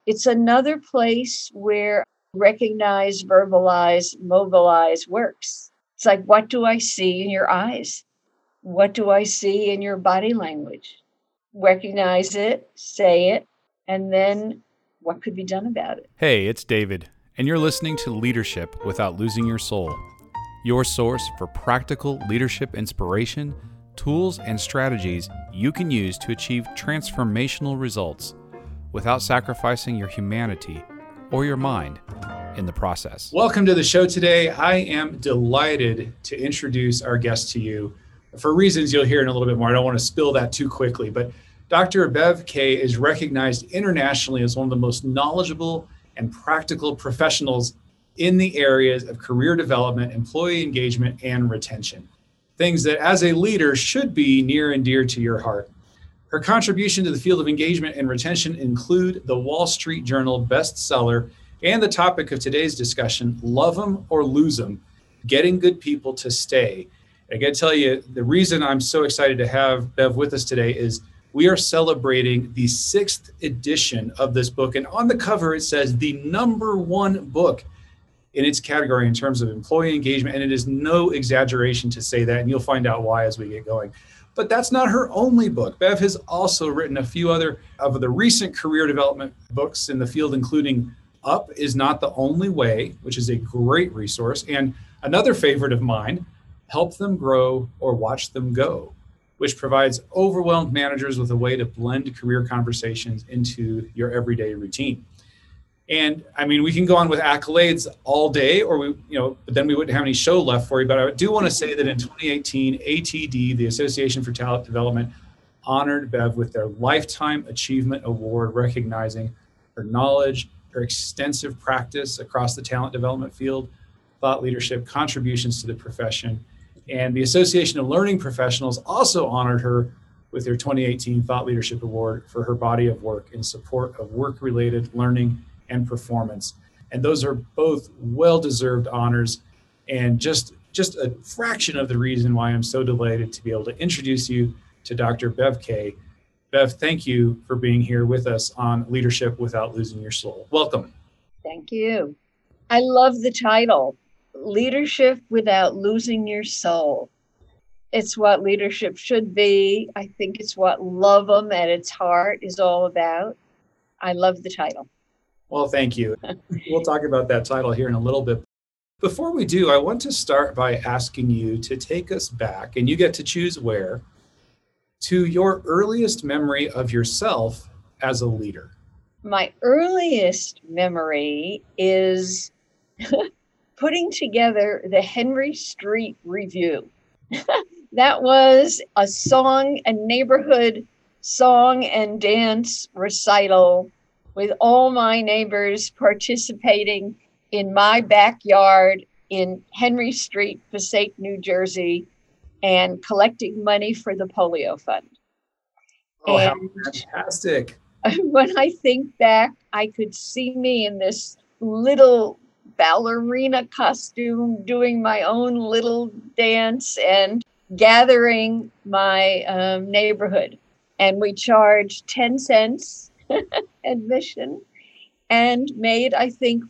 It's another place where recognize, verbalize, mobilize works. It's like, what do I see in your eyes? What do I see in your body language? Recognize it, say it, and then what could be done about it? Hey, it's David, and you're listening to Leadership Without Losing Your Soul, your source for practical leadership inspiration, tools, and strategies you can use to achieve transformational results without sacrificing your humanity or your mind in the process. Welcome to the show today. I am delighted to introduce our guest to you for reasons you'll hear in a little bit more. I don't want to spill that too quickly, but Dr. Bev Kaye is recognized internationally as one of the most knowledgeable and practical professionals in the areas of career development, employee engagement, and retention. Things that as a leader should be near and dear to your heart. Her contribution to the field of engagement and retention include the Wall Street Journal bestseller and the topic of today's discussion, Love 'Em or Lose 'Em, Getting Good People to Stay. I got to tell you, the reason I'm so excited to have Bev with us today is we are celebrating the 6th edition of this book. And on the cover, it says the #1 book in its category in terms of employee engagement. And it is no exaggeration to say that. And you'll find out why as we get going. But that's not her only book. Bev has also written a few other of the recent career development books in the field, including Up Is Not the Only Way, which is a great resource. And another favorite of mine, Help Them Grow or Watch Them Go, which provides overwhelmed managers with a way to blend career conversations into your everyday routine. And I mean, we can go on with accolades all day, or but then we wouldn't have any show left for you. But I do want to say that in 2018, ATD, the Association for Talent Development, honored Bev with their Lifetime Achievement Award, recognizing her knowledge, her extensive practice across the talent development field, thought leadership, contributions to the profession. And the Association of Learning Professionals also honored her with their 2018 Thought Leadership Award for her body of work in support of work-related learning and performance. And those are both well-deserved honors, and just a fraction of the reason why I'm so delighted to be able to introduce you to Dr. Bev Kaye. Bev, thank you for being here with us on Leadership Without Losing Your Soul. Welcome. Thank you. I love the title, Leadership Without Losing Your Soul. It's what leadership should be. I think it's what Love 'Em at its heart is all about. I love the title. Well, thank you. We'll talk about that title here in a little bit. Before we do, I want to start by asking you to take us back, and you get to choose where, to your earliest memory of yourself as a leader. My earliest memory is putting together the Henry Street Review. That was a neighborhood song and dance recital with all my neighbors participating in my backyard in Henry Street, Passaic, New Jersey, and collecting money for the polio fund. Oh, how fantastic. When I think back, I could see me in this little ballerina costume doing my own little dance and gathering my neighborhood. And we charged 10 cents admission and made, I think,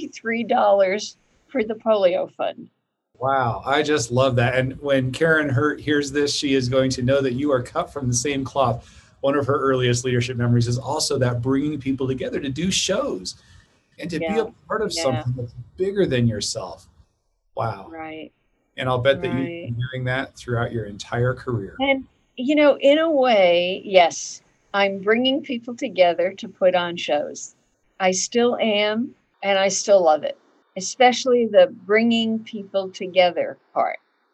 $43 for the polio fund. Wow, I just love that. And when Karen Hurt hears this, she is going to know that you are cut from the same cloth. One of her earliest leadership memories is also that bringing people together to do shows and to be a part of something that's bigger than yourself. Wow. Right. And I'll bet that you've been doing that throughout your entire career. And, in a way, yes, I'm bringing people together to put on shows. I still am, and I still love it, especially the bringing people together part.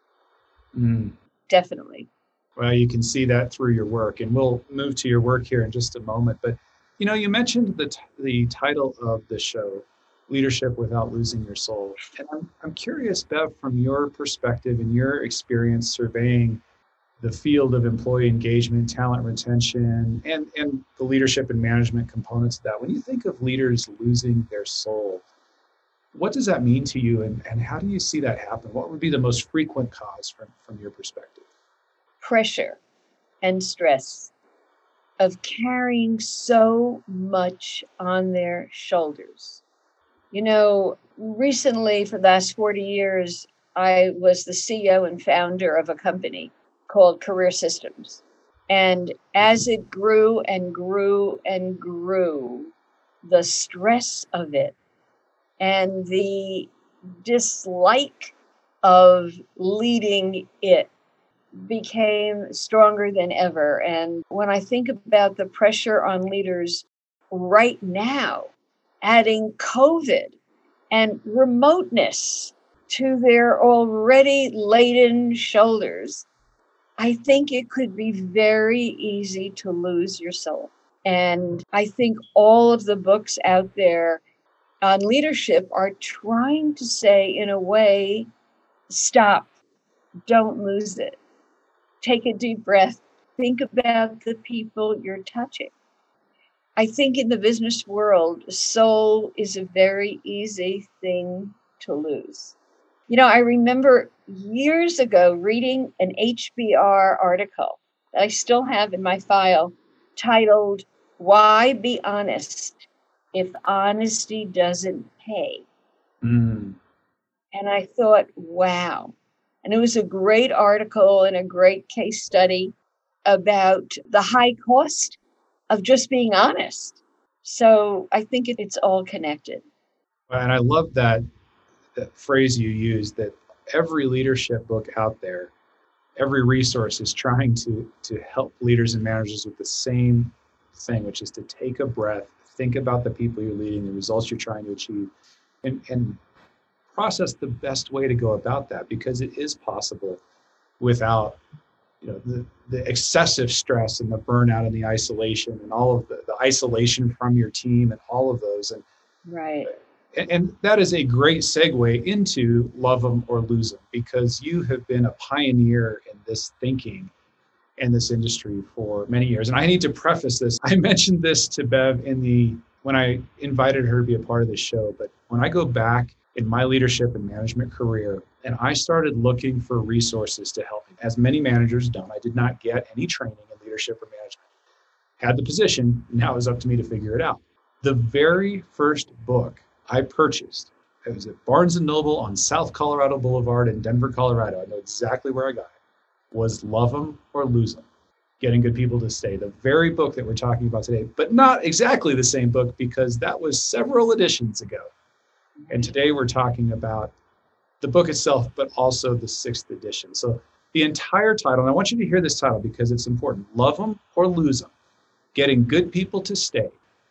Definitely. Well, you can see that through your work, and we'll move to your work here in just a moment. But, you mentioned the title of the show, Leadership Without Losing Your Soul. And I'm curious, Bev, from your perspective and your experience surveying the field of employee engagement, talent retention, and the leadership and management components of that. When you think of leaders losing their soul, what does that mean to you, and how do you see that happen? What would be the most frequent cause from your perspective? Pressure and stress. of carrying so much on their shoulders. You know, recently, for the last 40 years, I was the CEO and founder of a company called Career Systems. And as it grew and grew and grew, the stress of it and the dislike of leading it became stronger than ever. And when I think about the pressure on leaders right now, adding COVID and remoteness to their already laden shoulders, I think it could be very easy to lose your soul. And I think all of the books out there on leadership are trying to say, in a way, stop, don't lose it. Take a deep breath. Think about the people you're touching. I think in the business world, soul is a very easy thing to lose. You know, I remember years ago reading an HBR article that I still have in my file titled, "Why Be Honest If Honesty Doesn't Pay?" Mm. And I thought, wow. And it was a great article and a great case study about the high cost of just being honest. So I think it's all connected. And I love that phrase you used, that every leadership book out there, every resource is trying to help leaders and managers with the same thing, which is to take a breath, think about the people you're leading, the results you're trying to achieve, and process the best way to go about that, because it is possible without the excessive stress and the burnout and the isolation and all of the isolation from your team and all of those. And right. And that is a great segue into Love 'Em or Lose 'Em, because you have been a pioneer in this thinking in this industry for many years. And I need to preface this. I mentioned this to Bev when I invited her to be a part of this show, but when I go back in my leadership and management career, and I started looking for resources to help me, as many managers don't. I did not get any training in leadership or management. Had the position, now it was up to me to figure it out. The very first book I purchased, it was at Barnes & Noble on South Colorado Boulevard in Denver, Colorado. I know exactly where I got it. Was Love 'Em or Lose 'Em, Getting Good People to Stay. The very book that we're talking about today, but not exactly the same book, because that was several editions ago. And today we're talking about the book itself, but also the 6th edition. So the entire title, and I want you to hear this title because it's important: Love 'Em or Lose 'Em, Getting Good People to Stay.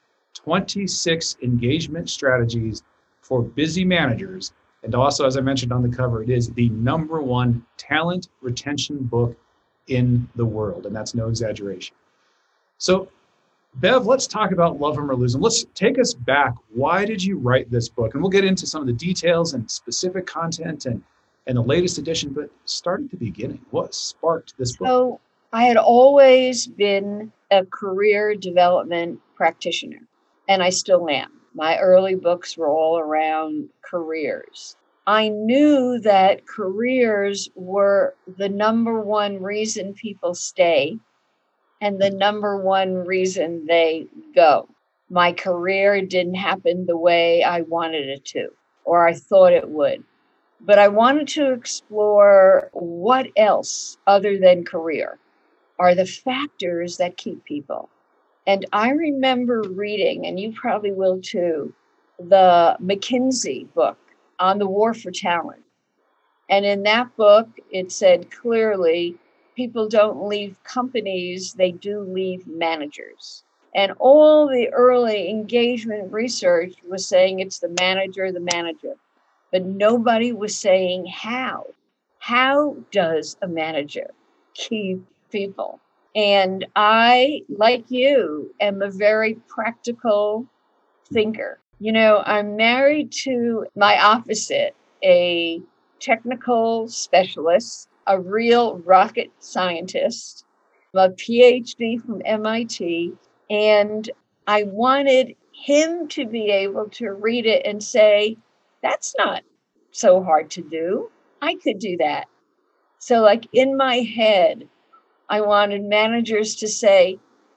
26 engagement strategies for busy managers. And also, as I mentioned on the cover, it is the #1 talent retention book in the world. And that's no exaggeration. So, Bev, let's talk about Love 'Em or Lose 'Em. Let's take us back. Why did you write this book? And we'll get into some of the details and specific content and the latest edition, but start at the beginning. What sparked this book? So I had always been a career development practitioner, and I still am. My early books were all around careers. I knew that careers were the #1 reason people stay and the #1 reason they go. My career didn't happen the way I wanted it to, or I thought it would. But I wanted to explore what else other than career are the factors that keep people. And I remember reading, and you probably will too, the McKinsey book on the war for talent. And in that book, it said clearly, people don't leave companies, they do leave managers. And all the early engagement research was saying it's the manager. But nobody was saying how. How does a manager keep people? And I, like you, am a very practical thinker. You know, I'm married to my opposite, a technical specialist, a real rocket scientist, a PhD from MIT, and I wanted him to be able to read it and say, that's not so hard to do. I could do that. So like in my head, I wanted managers to say,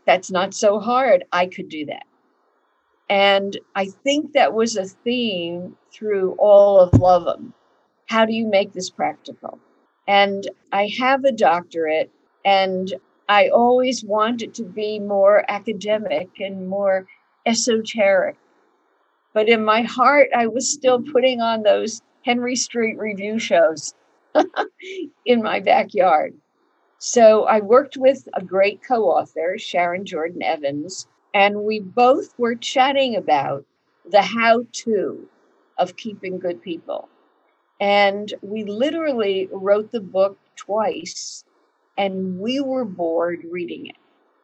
That's not so hard. I could do that. And I think that was a theme through all of Love 'Em. How do you make this practical? And I have a doctorate, and I always wanted to be more academic and more esoteric. But in my heart, I was still putting on those Henry Street review shows in my backyard. So I worked with a great co-author, Sharon Jordan Evans, and we both were chatting about the how-to of keeping good people. And we literally wrote the book twice, and we were bored reading it.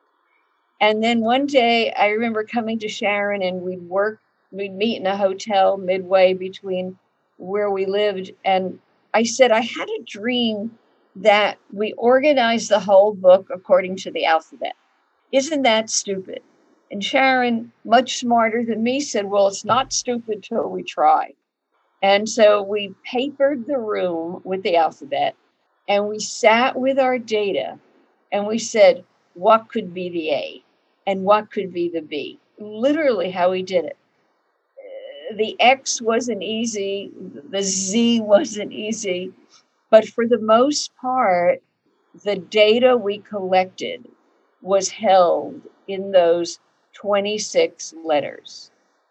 And then one day I remember coming to Sharon, and we'd meet in a hotel midway between where we lived. And I said, I had a dream that we organized the whole book according to the alphabet. Isn't that stupid? And Sharon, much smarter than me, said, well, it's not stupid till we try. And so we papered the room with the alphabet, and we sat with our data, and we said, what could be the A and what could be the B? Literally how we did it. The X wasn't easy, the Z wasn't easy, but for the most part, the data we collected was held in those 26 letters.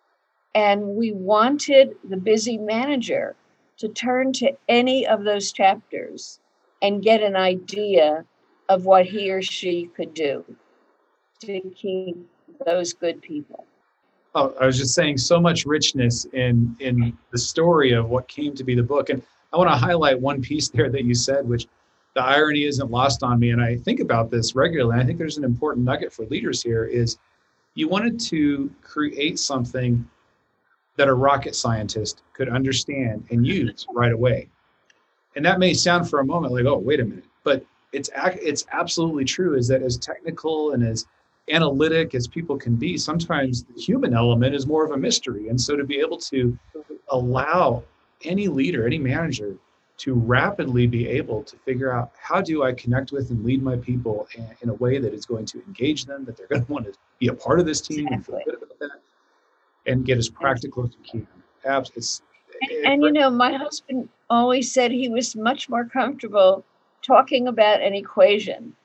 And we wanted the busy manager to turn to any of those chapters and get an idea of what he or she could do to keep those good people. Oh, I was just saying, so much richness in the story of what came to be the book. And I want to highlight one piece there that you said, which the irony isn't lost on me. And I think about this regularly. I think there's an important nugget for leaders here is you wanted to create something that a rocket scientist could understand and use right away. And that may sound for a moment like, oh, wait a minute. But it's absolutely true, is that as technical and as analytic as people can be, sometimes the human element is more of a mystery. And so to be able to allow any leader, any manager to rapidly be able to figure out how do I connect with and lead my people in a way that is going to engage them, that they're going to want to be a part of this team and feel good about that, and get as practical as you can. And you know, my husband always said he was much more comfortable talking about an equation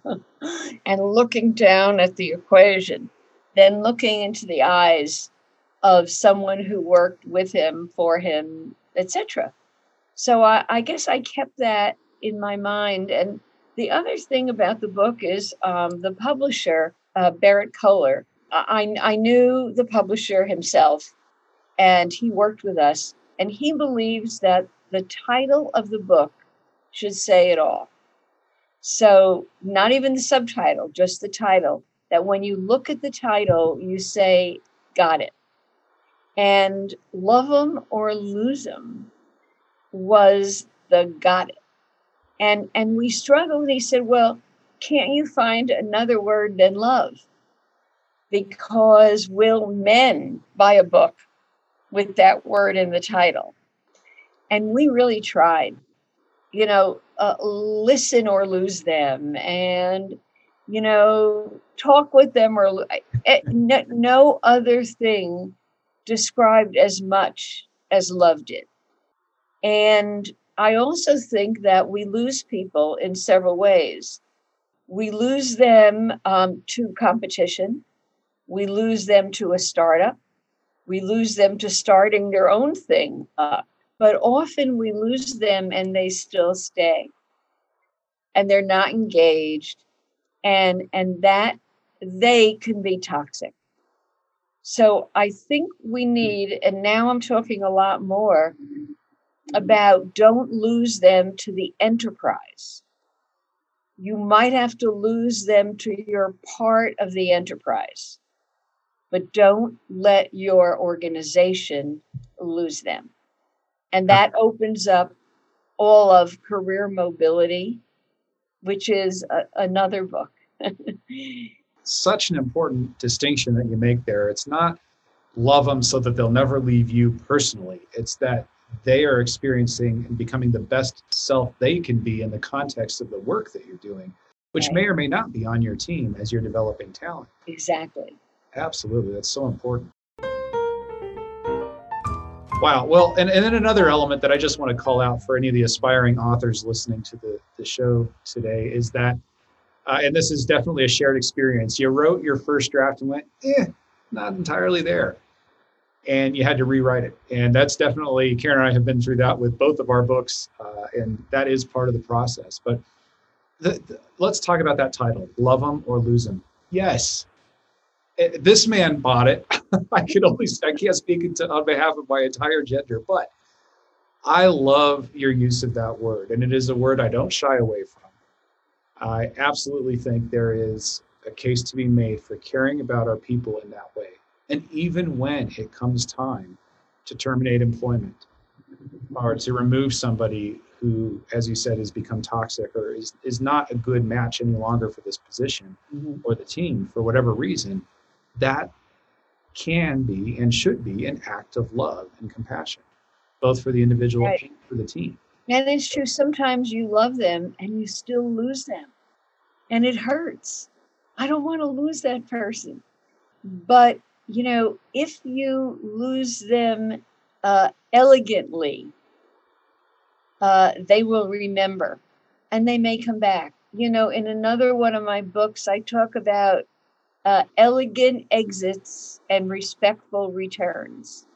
and looking down at the equation than looking into the eyes of someone who worked with him, for him, etc. So I guess I kept that in my mind. And the other thing about the book is the publisher, Barrett Kohler. I knew the publisher himself, and he worked with us. And he believes that the title of the book should say it all. So not even the subtitle, just the title, that when you look at the title, you say, got it. And Love 'Em or Lose 'Em was the got it. And we struggled, and he said, well, can't you find another word than love? Because will men buy a book with that word in the title? And we really tried. You know, listen or lose them, and, you know, talk with them, or no other thing described as much as love did. And I also think that we lose people in several ways. We lose them to competition. We lose them to a startup. We lose them to starting their own thing up. But often we lose them and they still stay. And they're not engaged. And that they can be toxic. So I think we need, and now I'm talking a lot more about, don't lose them to the enterprise. You might have to lose them to your part of the enterprise, but don't let your organization lose them. And that opens up all of career mobility, which is another book. Such an important distinction that you make there. It's not love them so that they'll never leave you personally. It's that they are experiencing and becoming the best self they can be in the context of the work that you're doing. which Right. may or may not be on your team as you're developing talent. Exactly. Absolutely. That's so important. Wow. Well, and then another element that I just want to call out for any of the aspiring authors listening to the show today is that, and this is definitely a shared experience, you wrote your first draft and went, not entirely there. And you had to rewrite it. And that's definitely, Karen and I have been through that with both of our books, and that is part of the process. But let's talk about that title, Love 'Em or Lose 'Em. Yes, this man bought it. I can't speak on behalf of my entire gender, but I love your use of that word. And it is a word I don't shy away from. I absolutely think there is a case to be made for caring about our people in that way. And even when it comes time to terminate employment or to remove somebody who, as you said, has become toxic or is not a good match any longer for this position or the team for whatever reason, that can be and should be an act of love and compassion, both for the individual Right. and for the team. And it's true. Sometimes you love them and you still lose them. And it hurts. I don't want to lose that person. But, if you lose them elegantly, they will remember and they may come back. In another one of my books, I talk about elegant exits and respectful returns.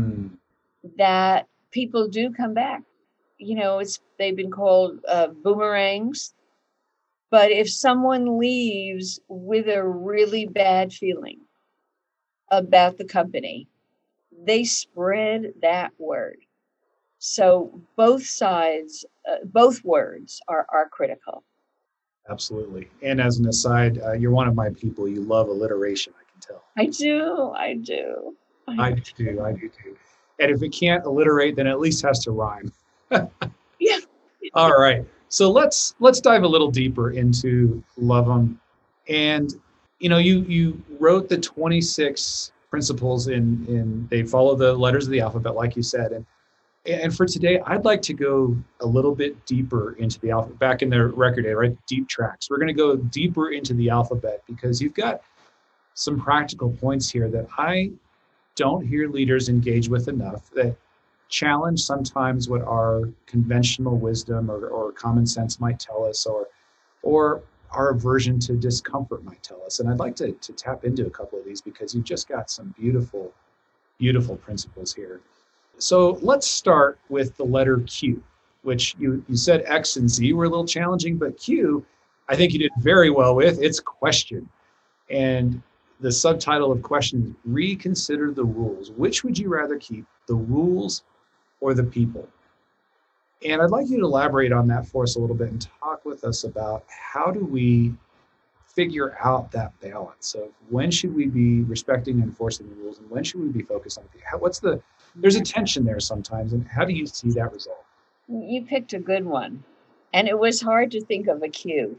That people do come back. They've been called boomerangs. But if someone leaves with a really bad feeling about the company, they spread that word. So both sides, both words are critical. Absolutely. And as an aside, you're one of my people. You love alliteration, I can tell. I do. I do too. And if it can't alliterate, then at least has to rhyme. Yeah. All right. So let's dive a little deeper into Love 'Em. And you wrote the 26 principles in they follow the letters of the alphabet, like you said. And for today, I'd like to go a little bit deeper into the alphabet, back in the record day, right? Deep tracks. We're going to go deeper into the alphabet because you've got some practical points here that I don't hear leaders engage with enough, that challenge sometimes what our conventional wisdom or common sense might tell us, or our aversion to discomfort might tell us. And I'd like to tap into a couple of these because you've just got some beautiful, beautiful principles here. So let's start with the letter Q, which you said X and Z were a little challenging, but Q, I think you did very well with. It's question. And the subtitle of question is reconsider the rules. Which would you rather keep, the rules or the people? And I'd like you to elaborate on that for us a little bit and talk with us about how do we figure out that balance of when should we be respecting and enforcing the rules and when should we be focused on there's a tension there sometimes, and how do you see that resolved? You picked a good one. And it was hard to think of a Q.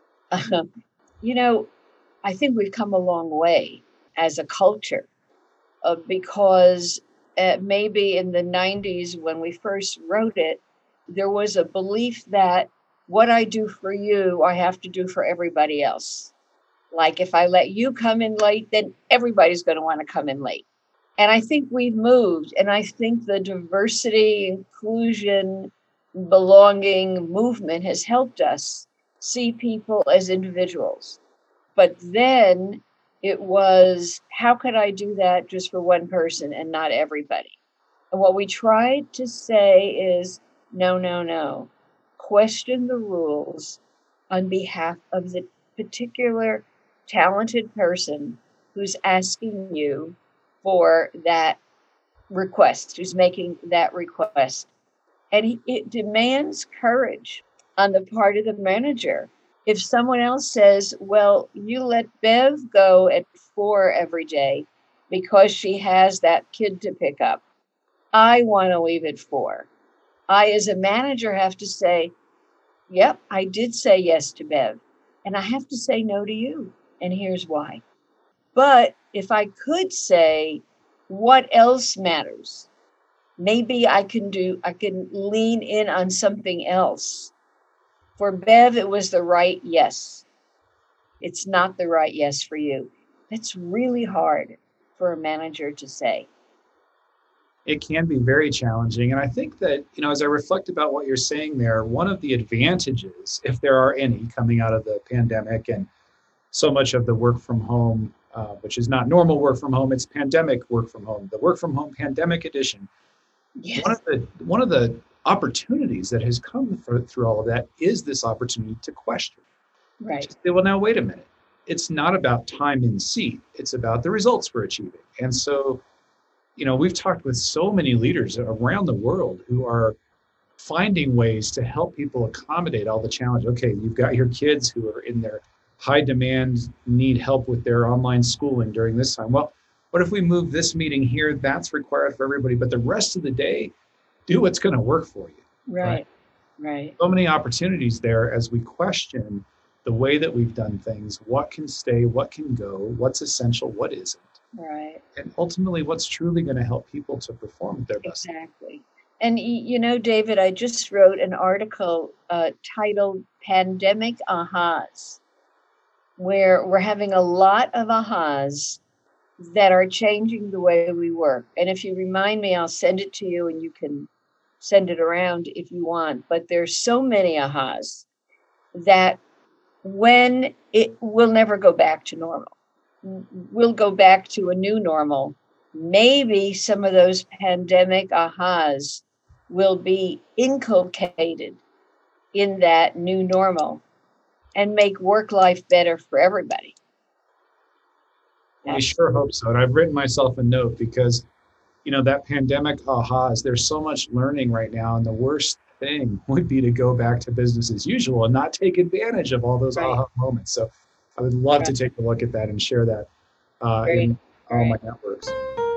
I think we've come a long way as a culture because maybe in the 90s when we first wrote it, there was a belief that what I do for you, I have to do for everybody else. Like if I let you come in late, then everybody's going to want to come in late. And I think we've moved. And I think the diversity, inclusion, belonging movement has helped us see people as individuals. But then it was, how could I do that just for one person and not everybody? And what we tried to say is, no. Question the rules on behalf of the particular talented person who's asking you for that request, who's making that request. And it demands courage on the part of the manager. If someone else says, well, you let Bev go at 4 every day because she has that kid to pick up, I want to leave at 4. I, as a manager, have to say, yep, I did say yes to Bev, and I have to say no to you, and here's why. But if I could say, what else matters? Maybe I can lean in on something else. For Bev, it was the right yes. It's not the right yes for you. That's really hard for a manager to say. It can be very challenging. And I think that, as I reflect about what you're saying there, one of the advantages, if there are any, coming out of the pandemic and so much of the work from home, which is not normal work from home, it's pandemic work from home, the work from home pandemic edition. Yes. One of the opportunities that has come through all of that is this opportunity to question. Right. To say, well, now wait a minute. It's not about time in seat. It's about the results we're achieving. And so, we've talked with so many leaders around the world who are finding ways to help people accommodate all the challenges. Okay, you've got your kids who are in their high demand, need help with their online schooling during this time. Well, what if we move this meeting here? That's required for everybody, but the rest of the day, do what's going to work for you. Right. So many opportunities there as we question the way that we've done things, what can stay, what can go, what's essential, what isn't. Right. And ultimately, what's truly going to help people to perform at their best. Exactly. And, David, I just wrote an article titled Pandemic Ahas, where we're having a lot of ahas that are changing the way we work. And if you remind me, I'll send it to you and you can send it around if you want. But there's so many ahas that when it will never go back to normal. We'll go back to a new normal. Maybe some of those pandemic ahas will be inculcated in that new normal and make work life better for everybody. I sure hope so. And I've written myself a note because, that pandemic ahas, there's so much learning right now. And the worst thing would be to go back to business as usual and not take advantage of all those aha moments. So I would love to take a look at that and share that in all my networks.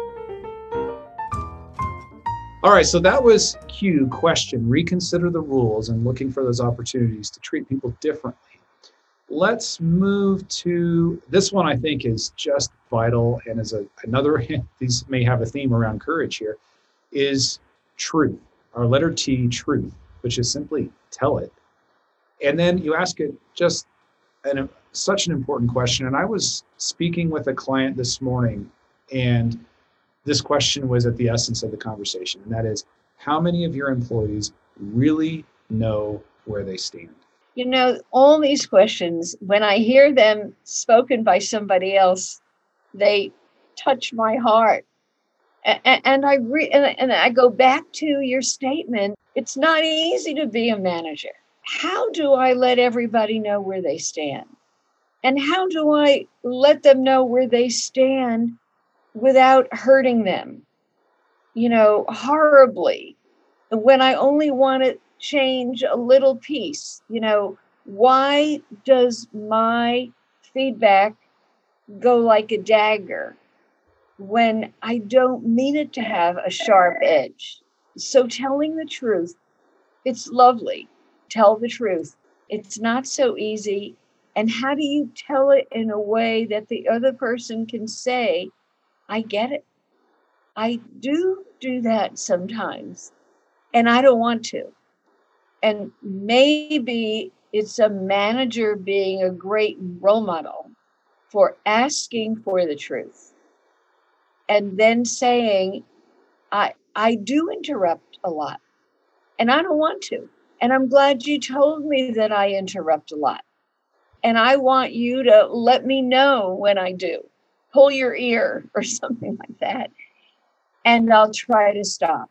All right, so that was Q, question, reconsider the rules and looking for those opportunities to treat people differently. Let's move to this one. I think is just vital, and as another, these may have a theme around courage here, is truth. Our letter T, truth, which is simply tell it. And then you ask it just such an important question. And I was speaking with a client this morning, and this question was at the essence of the conversation, and that is, how many of your employees really know where they stand? All these questions, when I hear them spoken by somebody else, they touch my heart. And I go back to your statement. It's not easy to be a manager. How do I let everybody know where they stand? And how do I let them know where they stand without hurting them, horribly, when I only want to change a little piece? Why does my feedback go like a dagger when I don't mean it to have a sharp edge? So telling the truth, it's lovely. Tell the truth. It's not so easy. And how do you tell it in a way that the other person can say, I get it. I do that sometimes, and I don't want to. And maybe it's a manager being a great role model for asking for the truth and then saying, I do interrupt a lot, and I don't want to. And I'm glad you told me that I interrupt a lot. And I want you to let me know when I do. Pull your ear or something like that. And I'll try to stop.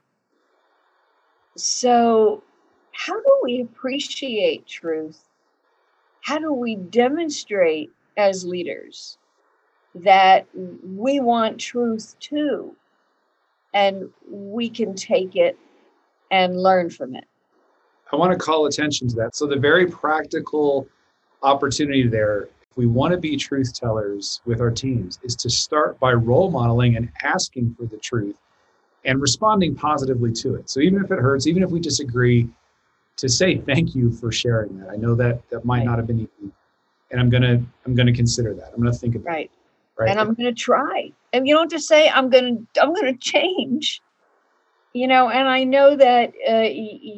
So how do we appreciate truth? How do we demonstrate as leaders that we want truth too? And we can take it and learn from it. I want to call attention to that. So the very practical opportunity there, if we want to be truth tellers with our teams, is to start by role modeling and asking for the truth and responding positively to it. So even if it hurts, even if we disagree, to say thank you for sharing that. I know that might not have been easy, and I'm gonna consider that. I'm gonna think about it. Right. And I'm gonna try. And you don't have to say I'm gonna change. And I know that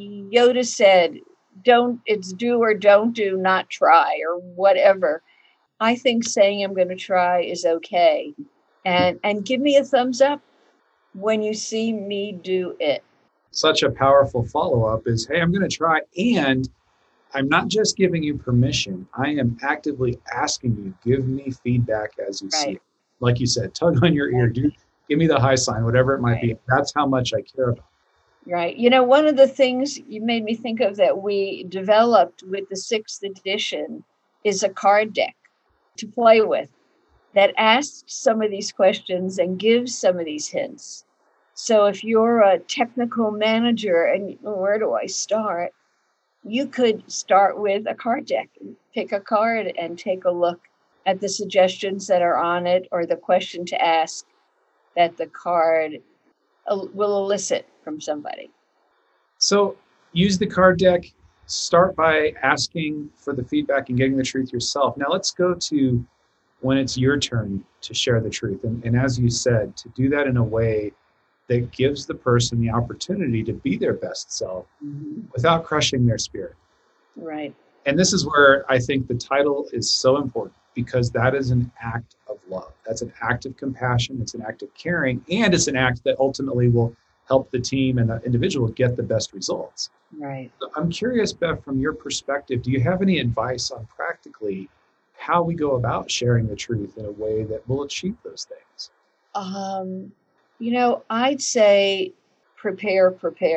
Yoda said, it's do or don't do, not try, or whatever. I think saying I'm going to try is okay. And give me a thumbs up when you see me do it. Such a powerful follow-up is, hey, I'm going to try, and I'm not just giving you permission. I am actively asking you, give me feedback as you see Right. it. Like you said, tug on your ear, give me the high sign, whatever it might Right. be. That's how much I care about. Right. You know, one of the things you made me think of that we developed with the 6th edition is a card deck to play with that asks some of these questions and gives some of these hints. So if you're a technical manager and where do I start? You could start with a card deck. Pick a card and take a look at the suggestions that are on it or the question to ask that the card will elicit from somebody. So use the card deck. Start by asking for the feedback and getting the truth yourself. Now let's go to when it's your turn to share the truth. And as you said, to do that in a way that gives the person the opportunity to be their best self without crushing their spirit. Right. And this is where I think the title is so important, because that is an act of love. That's an act of compassion. It's an act of caring. And it's an act that ultimately will help the team and the individual get the best results. Right. So I'm curious, Bev, from your perspective, do you have any advice on practically how we go about sharing the truth in a way that will achieve those things? You know, I'd say prepare.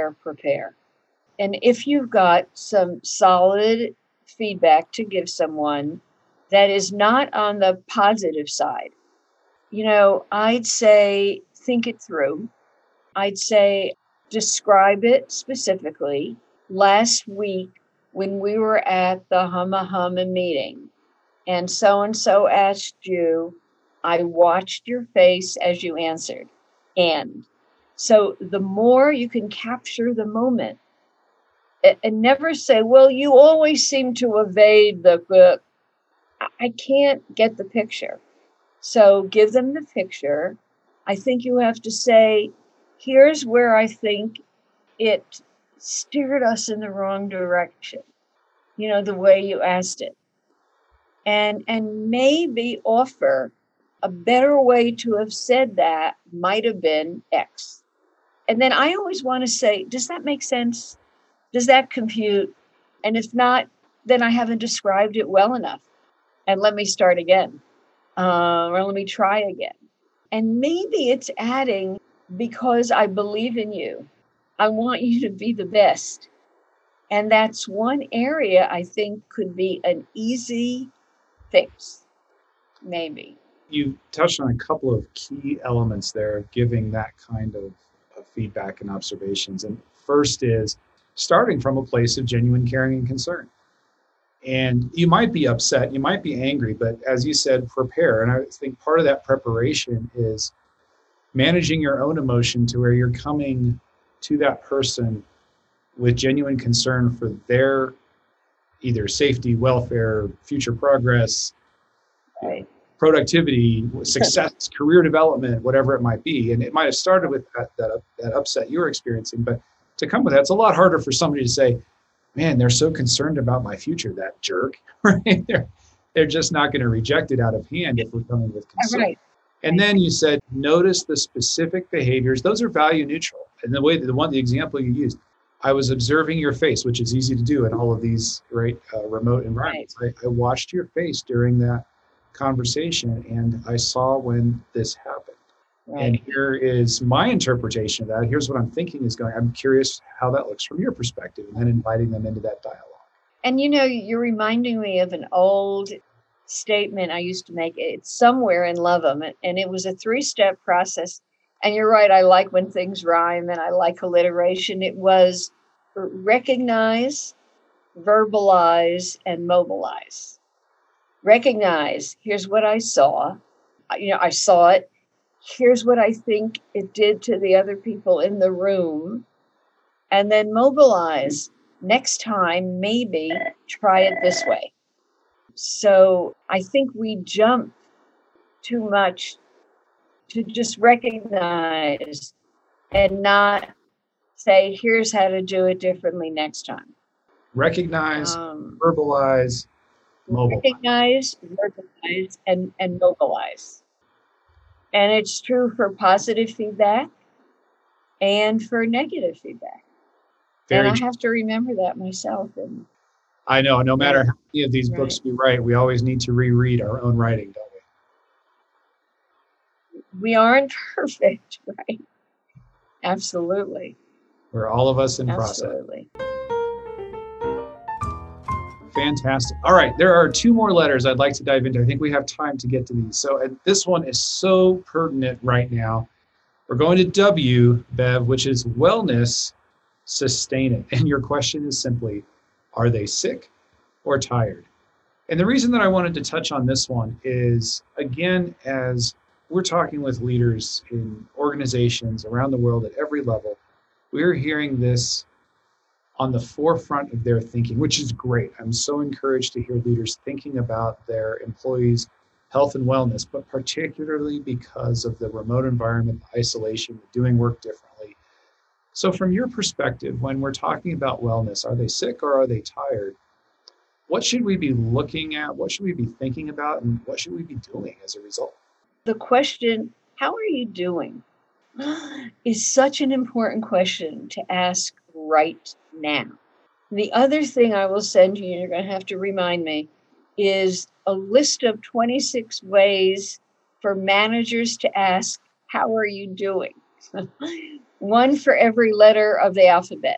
And if you've got some solid feedback to give someone that is not on the positive side, you know, I'd say think it through. I'd say describe it specifically. Last week, when we were at the Humma meeting, and so asked you, I watched your face as you answered. And so the more you can capture the moment and never say, well, you always seem to evade I can't get the picture. So give them the picture. I think you have to say, here's where I think it steered us in the wrong direction, you know, the way you asked it. And maybe offer a better way to have said that might have been X. And then I always want to say, does that make sense? Does that compute? And if not, then I haven't described it well enough. And let me start again. Or let me try again. And maybe it's adding, because I believe in you. I want you to be the best. And that's one area I think could be an easy fix, maybe. You touched on a couple of key elements there of giving that kind of feedback and observations. And first is starting from a place of genuine caring and concern. And you might be upset, you might be angry, but as you said, prepare. And I think part of that preparation is managing your own emotion to where you're coming to that person with genuine concern for their either safety, welfare, future progress, Right. productivity, success, career development, whatever it might be. And it might have started with that upset you're experiencing, but to come with that, it's a lot harder for somebody to say, man, they're so concerned about my future, that jerk, right? They're just not going to reject it out of hand if we're coming with concern. Right. And then you said, notice the specific behaviors. Those are value neutral. And the example you used, I was observing your face, which is easy to do in all of these remote environments. Right. I watched your face during that conversation, and I saw when this happened. Right. And here is my interpretation of that. Here's what I'm thinking is going. I'm curious how that looks from your perspective, and then inviting them into that dialogue. And you know, you're reminding me of an old statement I used to make. It's somewhere in Love 'Em, and it was a 3-step process. And you're right, I like when things rhyme and I like alliteration. It was recognize, verbalize, and mobilize. Recognize, here's what I saw. You know, I saw it. Here's what I think it did to the other people in the room. And then mobilize. Next time, maybe try it this way. So I think we jump too much to just recognize and not say, here's how to do it differently next time. Recognize, verbalize, Mobilize. Recognize, verbalize, and mobilize. And it's true for positive feedback and for negative feedback. And I have to remember that myself. And I know, no matter how many of these books we write, we always need to reread our own writing, don't we? We aren't perfect, right? Absolutely. We're all of us in Absolutely. process. Fantastic. All right, there are two more letters I'd like to dive into. I think we have time to get to these. So this one is so pertinent right now. We're going to W, Bev, which is wellness, sustain it. And your question is simply, are they sick or tired? And the reason that I wanted to touch on this one is, again, as we're talking with leaders in organizations around the world at every level, we're hearing this on the forefront of their thinking, which is great. I'm so encouraged to hear leaders thinking about their employees' health and wellness, but particularly because of the remote environment, the isolation, doing work differently. So from your perspective, when we're talking about wellness, are they sick or are they tired? What should we be looking at? What should we be thinking about? And what should we be doing as a result? The question, how are you doing, is such an important question to ask right now. The other thing I will send you, you're going to have to remind me, is a list of 26 ways for managers to ask, how are you doing? One for every letter of the alphabet.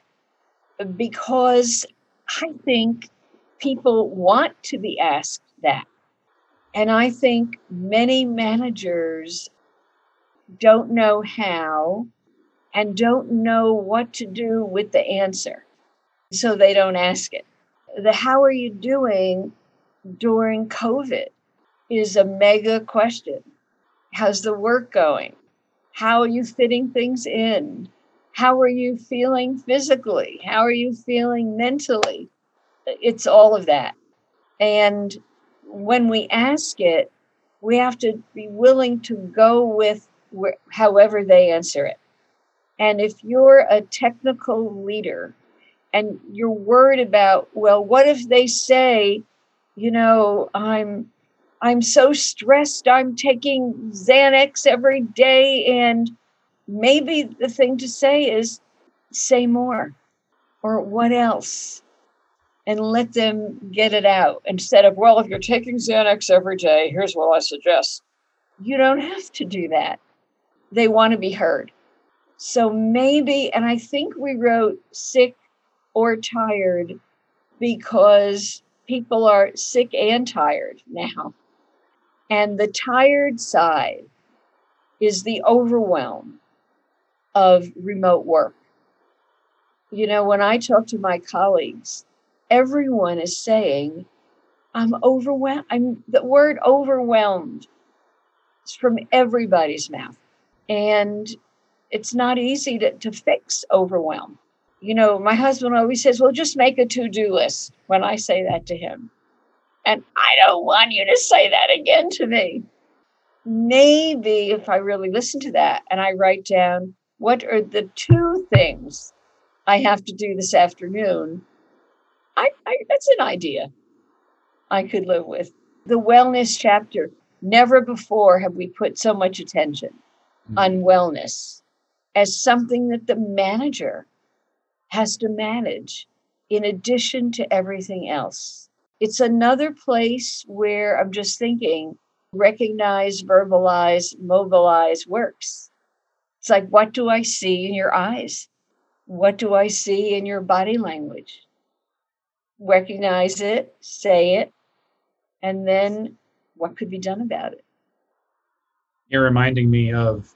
Because I think people want to be asked that. And I think many managers don't know how and don't know what to do with the answer. So they don't ask it. The how are you doing during COVID is a mega question. How's the work going? How are you fitting things in? How are you feeling physically? How are you feeling mentally? It's all of that. And when we ask it, we have to be willing to go with however they answer it. And if you're a technical leader and you're worried about, well, what if they say, you know, I'm so stressed, I'm taking Xanax every day, and maybe the thing to say is say more, or what else? And let them get it out instead of, well, if you're taking Xanax every day, here's what I suggest. You don't have to do that. They want to be heard. So maybe, and I think we wrote sick or tired because people are sick and tired now. And the tired side is the overwhelm of remote work. You know, when I talk to my colleagues, everyone is saying, I'm overwhelmed. The word overwhelmed is from everybody's mouth. And it's not easy to fix overwhelm. You know, my husband always says, well, just make a to-do list when I say that to him. And I don't want you to say that again to me. Maybe if I really listen to that and I write down, what are the two things I have to do this afternoon? That's an idea I could live with. The wellness chapter, never before have we put so much attention on wellness as something that the manager has to manage in addition to everything else. It's another place where I'm just thinking, recognize, verbalize, mobilize works. It's like, what do I see in your eyes? What do I see in your body language? Recognize it, say it, and then what could be done about it? You're reminding me of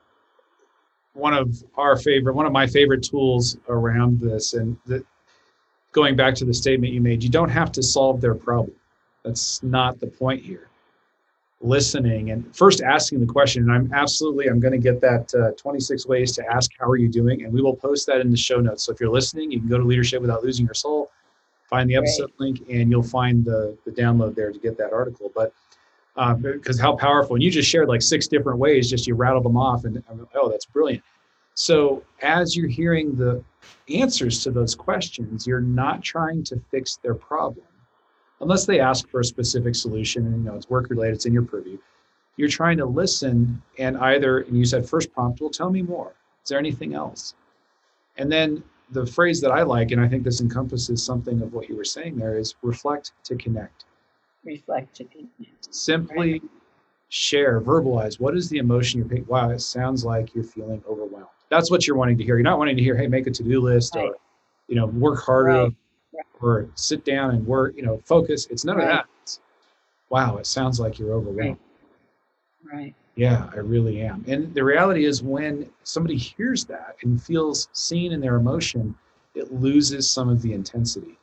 one of my favorite tools around this, and going back to the statement you made, you don't have to solve their problem. That's not the point here. Listening and first asking the question, and I'm going to get that 26 ways to ask, how are you doing? And we will post that in the show notes. So if you're listening, you can go to Leadership Without Losing Your Soul, find the episode link, and you'll find the download there to get that article. But because how powerful, and you just shared like 6 different ways, just you rattled them off, and oh, that's brilliant. So as you're hearing the answers to those questions, you're not trying to fix their problem. unless they ask for a specific solution and it's work related, it's in your purview. You're trying to listen and and you said first prompt, well, tell me more. Is there anything else? And then the phrase that I like, and I think this encompasses something of what you were saying there, is reflect to connect. Reflect to connect. Simply Right. share, verbalize, what is the emotion you're paying? Wow, it sounds like you're feeling overwhelmed. That's what you're wanting to hear. You're not wanting to hear, hey, make a to-do list Right. or, work harder Right. or sit down and work, focus. It's none of Right. that. It's, wow, it sounds like you're overwhelmed. Right. Yeah, I really am. And the reality is when somebody hears that and feels seen in their emotion, it loses some of the intensity.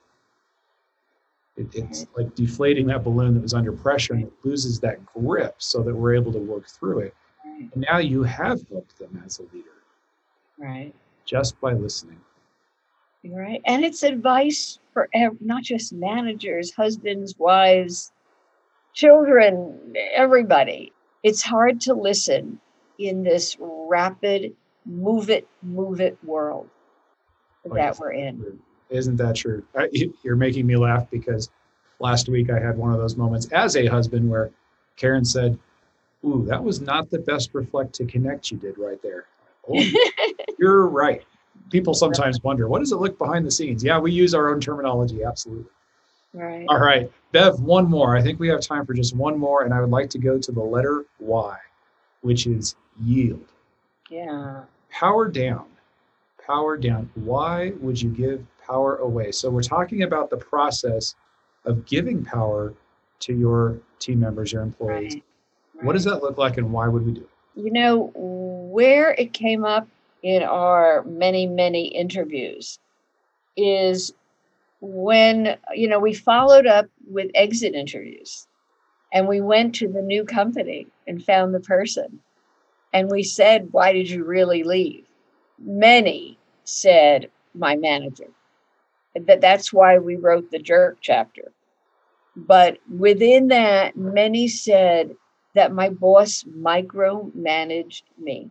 It's like deflating that balloon that was under pressure, and it loses that grip so that we're able to work through it. Right. And now you have helped them as a leader Right. just by listening. Right. And it's advice for not just managers, husbands, wives, children, everybody. It's hard to listen in this rapid move it world that we're in. Isn't that true? You're making me laugh because last week I had one of those moments as a husband where Karen said, ooh, that was not the best reflect to connect you did right there. Oh, you're right. People sometimes wonder, what does it look behind the scenes? Yeah, we use our own terminology. Absolutely. Right. All right. Bev, one more. I think we have time for just one more. And I would like to go to the letter Y, which is yield. Yeah. Power down. Power down. Why would you give power away? So we're talking about the process of giving power to your team members, your employees. Right. What does that look like and why would we do it? Where it came up in our many, many interviews is when, we followed up with exit interviews and we went to the new company and found the person. And we said, why did you really leave? Many said, my manager. That's why we wrote the jerk chapter. But within that, many said that my boss micromanaged me.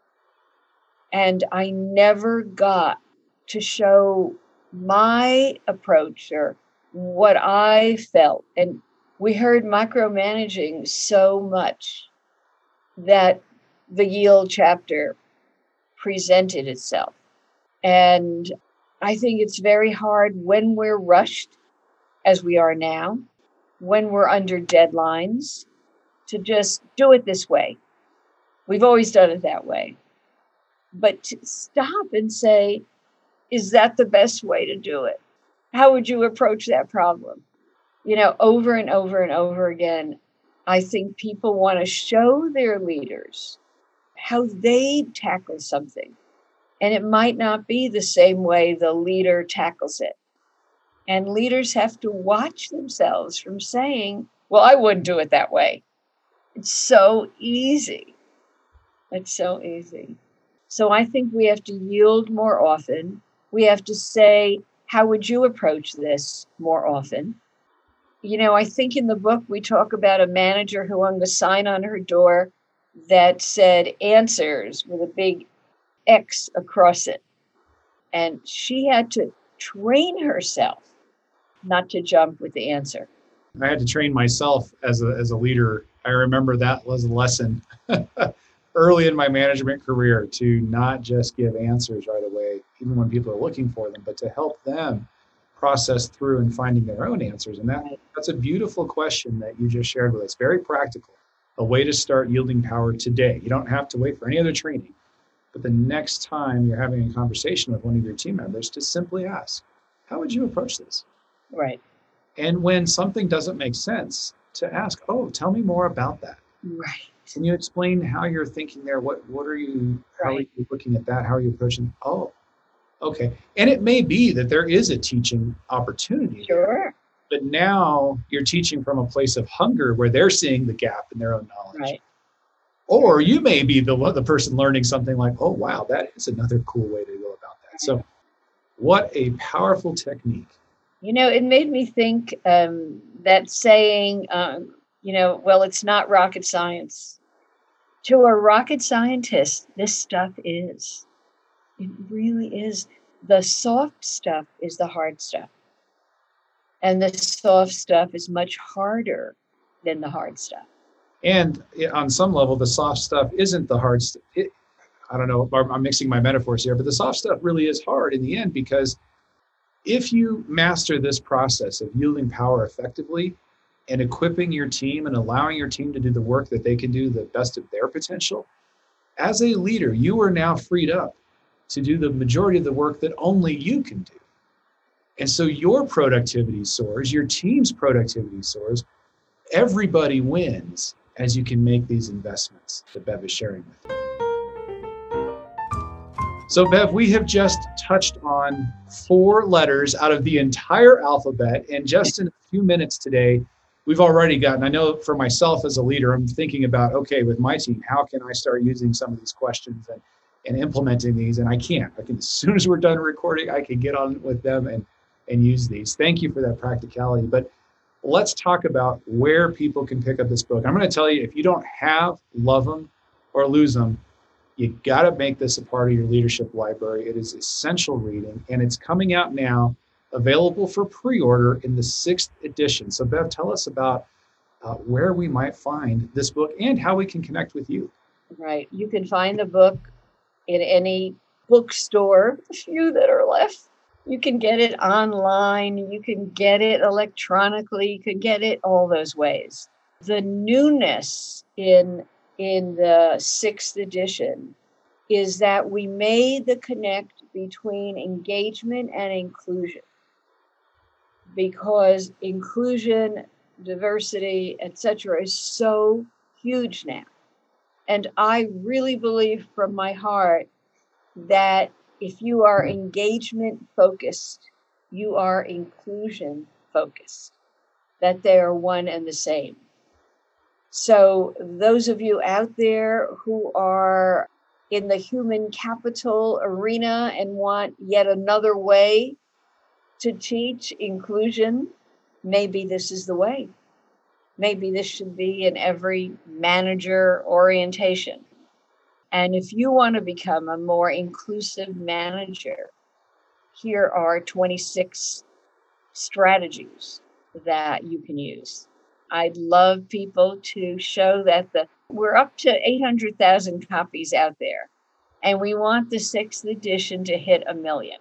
And I never got to show my approach or what I felt. And we heard micromanaging so much that the yield chapter presented itself. And I think it's very hard when we're rushed, as we are now, when we're under deadlines, to just do it this way. We've always done it that way. But to stop and say, is that the best way to do it? How would you approach that problem? Over and over and over again, I think people want to show their leaders how they tackle something. And it might not be the same way the leader tackles it. And leaders have to watch themselves from saying, well, I wouldn't do it that way. It's so easy. It's so easy. So I think we have to yield more often. We have to say, how would you approach this more often? I think in the book, we talk about a manager who hung a sign on her door that said answers with a big X across it. And she had to train herself not to jump with the answer. I had to train myself as a leader. I remember that was a lesson early in my management career to not just give answers right away, even when people are looking for them, but to help them process through and finding their own answers. And that's a beautiful question that you just shared with us. Very practical, a way to start yielding power today. You don't have to wait for any other training, but the next time you're having a conversation with one of your team members, to simply ask, how would you approach this? Right. And when something doesn't make sense, to ask, oh, tell me more about that. Right. Can you explain how you're thinking there? How are you looking at that? How are you approaching? Oh, okay. And it may be that there is a teaching opportunity. Sure. But now you're teaching from a place of hunger where they're seeing the gap in their own knowledge. Right. Or you may be the person learning something like, oh, wow, that is another cool way to go about that. So what a powerful technique. It made me think that saying, well, it's not rocket science. To a rocket scientist, this stuff is. It really is. The soft stuff is the hard stuff. And the soft stuff is much harder than the hard stuff. And on some level, the soft stuff isn't the hard stuff. I don't know, I'm mixing my metaphors here, but the soft stuff really is hard in the end, because if you master this process of yielding power effectively and equipping your team and allowing your team to do the work that they can do the best of their potential, as a leader, you are now freed up to do the majority of the work that only you can do. And so your productivity soars, your team's productivity soars, everybody wins as you can make these investments that Bev is sharing with you. So Bev, we have just touched on 4 letters out of the entire alphabet, and just in a few minutes today, we've already gotten, I know for myself as a leader, I'm thinking about, okay, with my team, how can I start using some of these questions and implementing these? And I can, as soon as we're done recording, I can get on with them and use these. Thank you for that practicality. But let's talk about where people can pick up this book. I'm going to tell you, if you don't have Love 'Em or Lose 'Em, you got to make this a part of your leadership library. It is essential reading, and it's coming out now, available for pre-order in the 6th edition. So Bev, tell us about where we might find this book and how we can connect with you. Right. You can find the book in any bookstore, a few that are left. You can get it online. You can get it electronically. You can get it all those ways. The newness in the 6th edition is that we made the connect between engagement and inclusion, because inclusion, diversity, etc., is so huge now. And I really believe from my heart that if you are engagement focused, you are inclusion focused, that they are one and the same. So those of you out there who are in the human capital arena and want yet another way to teach inclusion, maybe this is the way. Maybe this should be in every manager orientation. And if you want to become a more inclusive manager, here are 26 strategies that you can use. I'd love people to show that we're up to 800,000 copies out there, and we want the 6th edition to hit 1 million.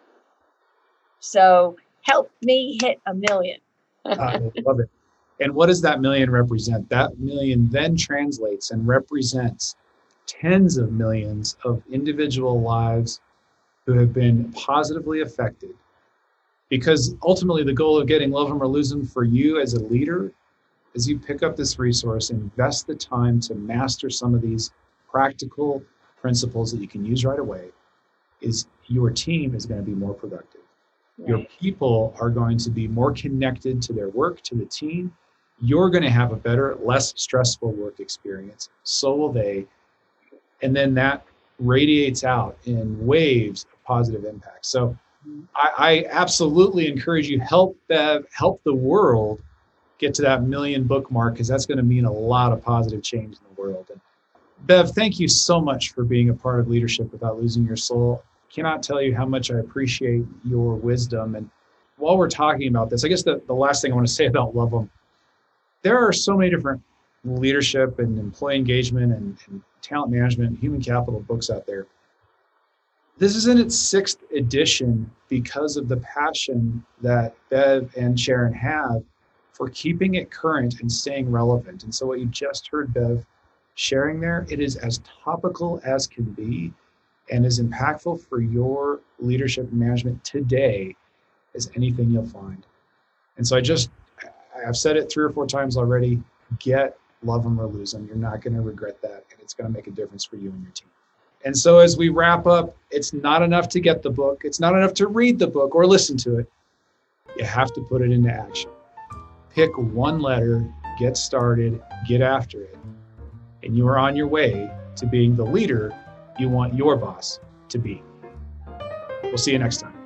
So help me hit 1 million. I love it. And what does that million represent? That million then translates and represents tens of millions of individual lives who have been positively affected. Because ultimately the goal of getting Love 'Em or Lose 'Em for you as a leader, as you pick up this resource, invest the time to master some of these practical principles that you can use right away, is your team is going to be more productive. Right. Your people are going to be more connected to their work, to the team. You're going to have a better, less stressful work experience. So will they. And then that radiates out in waves of positive impact. So I absolutely encourage you, help Bev, help the world get to that 1 million book mark, because that's going to mean a lot of positive change in the world. And Bev, thank you so much for being a part of Leadership Without Losing Your Soul. I cannot tell you how much I appreciate your wisdom. And while we're talking about this, I guess the last thing I want to say about Love 'Em, there are so many different leadership and employee engagement and talent management and human capital books out there. This is in its 6th edition because of the passion that Bev and Sharon have for keeping it current and staying relevant. And so what you just heard Bev sharing there, it is as topical as can be and as impactful for your leadership and management today as anything you'll find. And so I've said it 3 or 4 times already, get Love 'Em or Lose 'Em. You're not going to regret that, and it's going to make a difference for you and your team. And so as we wrap up, it's not enough to get the book. It's not enough to read the book or listen to it. You have to put it into action. Pick 1 letter, get started, get after it, and you are on your way to being the leader you want your boss to be. We'll see you next time.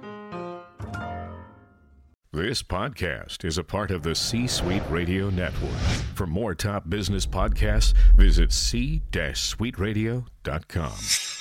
This podcast is a part of the C-Suite Radio Network. For more top business podcasts, visit c-suiteradio.com.